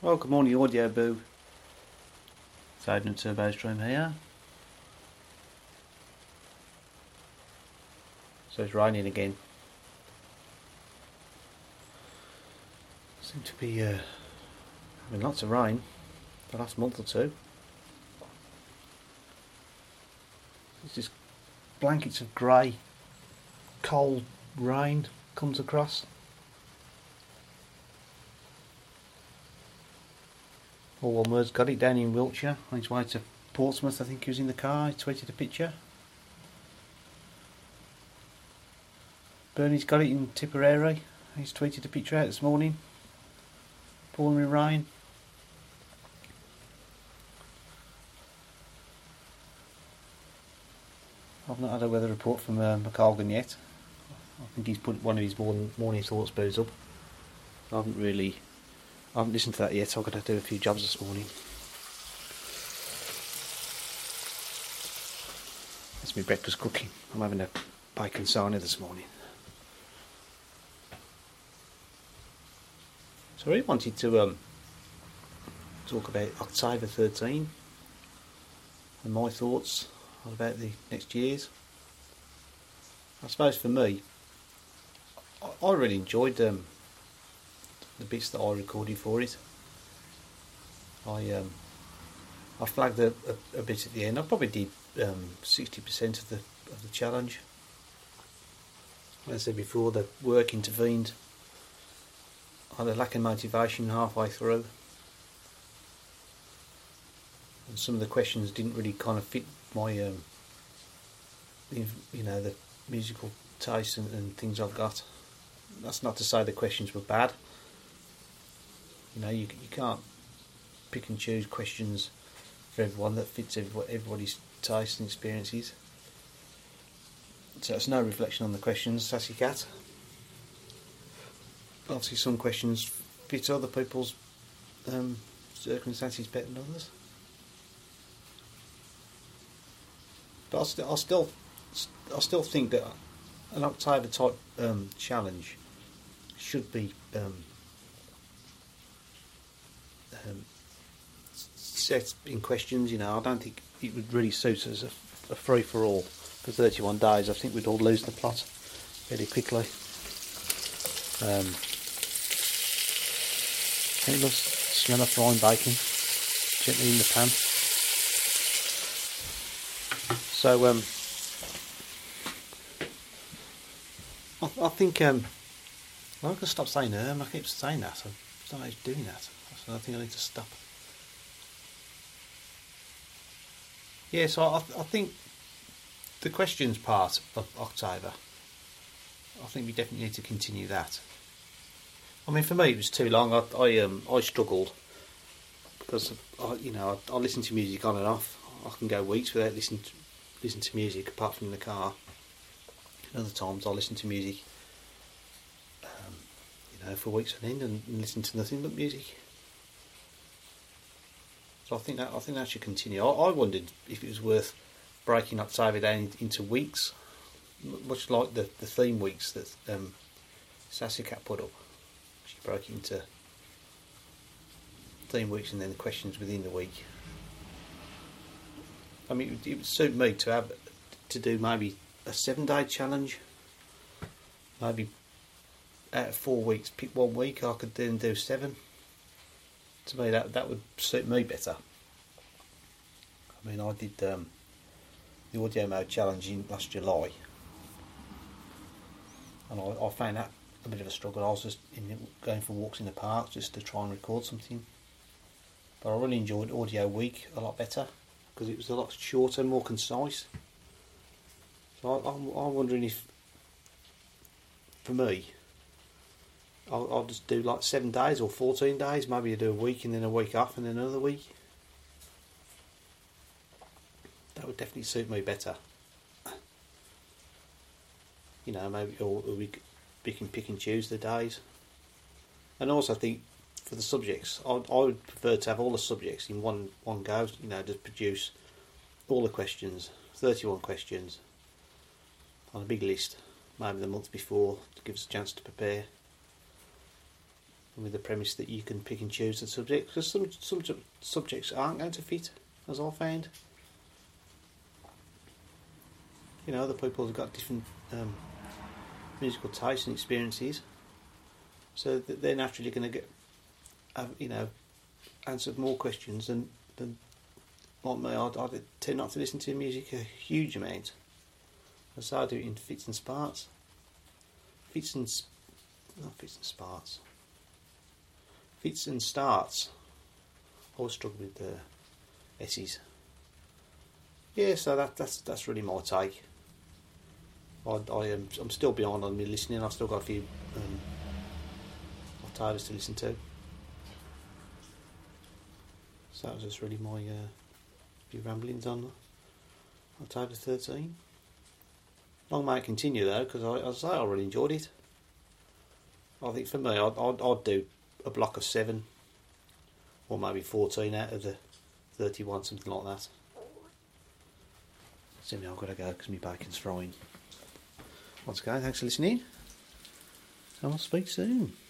Well, good morning, Audio Boo. Sidon and Turbostream here. So it's raining again. Seems to be having lots of rain the last month or two. It's just blankets of grey, cold rain comes across. All one word's got it down in Wiltshire on his way to Portsmouth. I think he was in the car. He tweeted a picture. Bernie's got it in Tipperary. He's tweeted a picture out this morning. Pouring with rain. I've not had a weather report from McColgan yet. I think he's put one of his morning thoughts booze up. I haven't listened to that yet, so I've got to do a few jobs this morning. That's my breakfast cooking. I'm having a bacon sarnie this morning. So I really wanted to talk about October 13 and my thoughts about the next years. I suppose for me, I really enjoyed the bits that I recorded for it. I flagged a bit at the end. I probably did 60% of the challenge. As I said before, the work intervened. I had a lack of motivation halfway through, and some of the questions didn't really kind of fit my the musical taste and things I've got. That's not to say the questions were bad. You can't pick and choose questions for everyone that fits everybody's taste and experiences. So it's no reflection on the questions, Sassy Cat. Obviously some questions fit other people's circumstances better than others. But I still think that an October type challenge should be set in questions. I don't think it would really suit as a free for all for 31 days. I think we'd all lose the plot very quickly. I think it looks smell of frying bacon gently in the pan. So I think I'm going to stop saying I keep saying that. I'm not doing that. So I think I need to stop. Yeah, so I think the questions part of October, I think we definitely need to continue that. I mean, for me, it was too long. I struggled because I listen to music on and off. I can go weeks without listening to music apart from in the car. Other times I listen to music, for weeks on end and listen to nothing but music. So I think that should continue. I wondered if it was worth breaking October down into weeks, much like the theme weeks that Sassy Cat put up. She broke it into theme weeks and then the questions within the week. I mean, it would suit me to do maybe a 7-day challenge. Maybe out of 4 weeks, pick 1 week. I could then do 7. To me, that would suit me better. I mean, I did the audio mode challenge in last July, and I found that a bit of a struggle. I was just going for walks in the park just to try and record something. But I really enjoyed Audio Week a lot better because it was a lot shorter, more concise. So I'm wondering if, for me, I'll just do like 7 days or 14 days. Maybe I do a week and then a week off and then another week. That would definitely suit me better. Maybe we can pick and choose the days. And also I think for the subjects, I would prefer to have all the subjects in one go. Just produce all the questions, 31 questions, on a big list, maybe the month before, to give us a chance to prepare. with the premise that you can pick and choose the subject, because some subjects aren't going to fit, as I found. You know, other people have got different musical tastes and experiences, so that they're naturally going to answer more questions than like me. I tend not to listen to music a huge amount. So I do it in fits and starts. Fits and starts. I always struggle with the S's. Yeah, so that's really my take. I'm still behind on me listening. I've still got a few titles to listen to. So that was just really my few ramblings on October 13. Long may it continue though, because as I say, I really enjoyed it. I think for me, I'd do a block of 7, or maybe 14 out of the 31, something like that. So I've got to go because my bacon's frying. Once again, thanks for listening, and I'll speak soon.